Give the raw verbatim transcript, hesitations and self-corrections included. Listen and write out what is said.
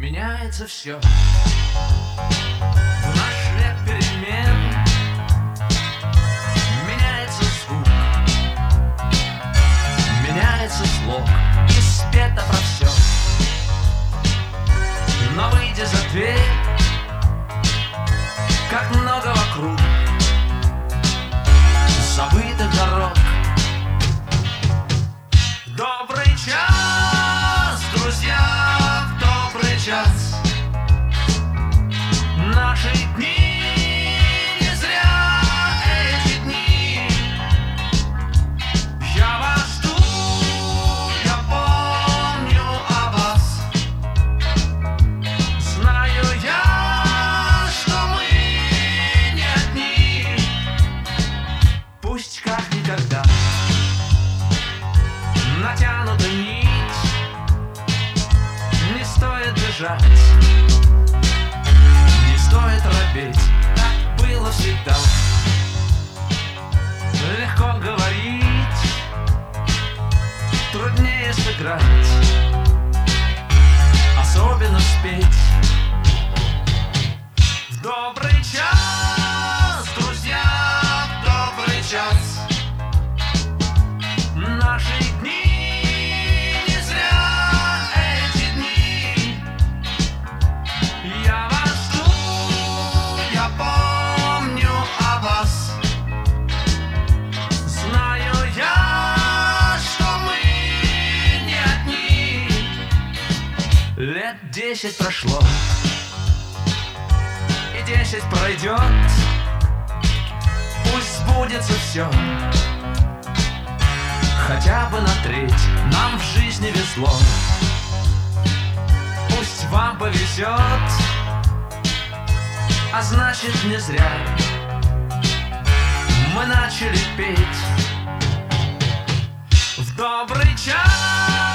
Меняется все в наш век перемен. Меняется звук, меняется слог, и спето про все. Но выйдя за дверь, как много вокруг забытых дорог. Добрый час, друзья, в добрый час. Наши дни не зря эти дни. Я вас жду, я помню о вас. Знаю я, что мы не одни. Пусть как никогда натянута нить, не стоит бежать, не стоит робеть. Так было всегда. Легко говорить, труднее сыграть, особенно спеть. В добрый час, друзья, в добрый час. Наши дни не зря эти дни. Я вас жду, я помню о вас. Знаю я, что мы не одни. Лет десять прошло, и десять пройдет. Пусть сбудется все, хотя бы на треть. Нам в жизни везло. Пусть вам повезет, а значит не зря мы начали петь. В добрый час,